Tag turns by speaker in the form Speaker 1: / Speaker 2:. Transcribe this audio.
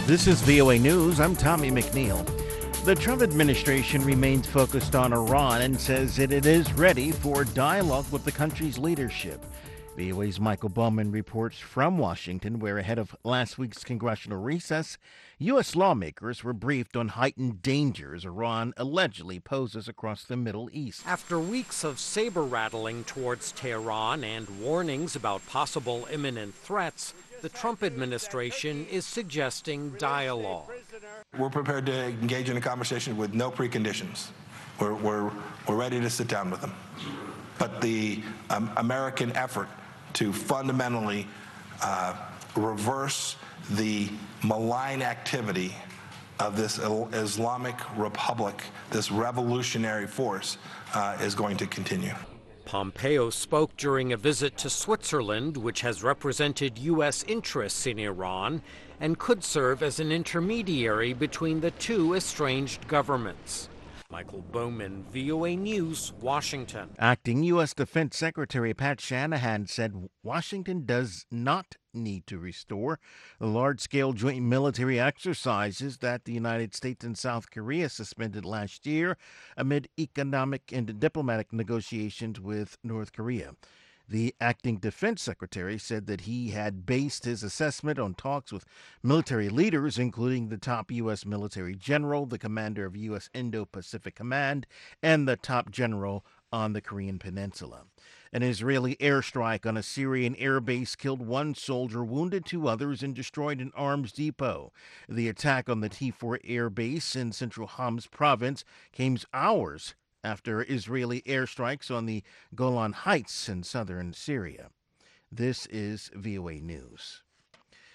Speaker 1: This is VOA News. I'm Tommy McNeil. The Trump administration remains focused on Iran and says that it is ready for dialogue with the country's leadership. VOA's Michael Bowman reports from Washington, where ahead of last week's congressional recess, U.S. lawmakers were briefed on heightened dangers Iran allegedly poses across the Middle East.
Speaker 2: After weeks of saber-rattling towards Tehran and warnings about possible imminent threats, the Trump administration is suggesting dialogue.
Speaker 3: We're prepared to engage in a conversation with no preconditions. We're ready to sit down with them. But the American effort to fundamentally reverse the malign activity of this Islamic Republic, this revolutionary force, is going to continue.
Speaker 2: Pompeo spoke during a visit to Switzerland, which has represented U.S. interests in Iran and could serve as an intermediary between the two estranged governments. Michael Bowman, VOA News, Washington.
Speaker 1: Acting U.S. Defense Secretary Pat Shanahan said Washington does not need to restore the large-scale joint military exercises that the United States and South Korea suspended last year amid economic and diplomatic negotiations with North Korea. The acting defense secretary said that he had based his assessment on talks with military leaders, including the top U.S. military general, the commander of U.S. Indo-Pacific Command, and the top general on the Korean Peninsula. An Israeli airstrike on a Syrian air base killed one soldier, wounded two others, and destroyed an arms depot. The attack on the T4 air base in central Homs province came hours after Israeli airstrikes on the Golan Heights in southern Syria. This is VOA News.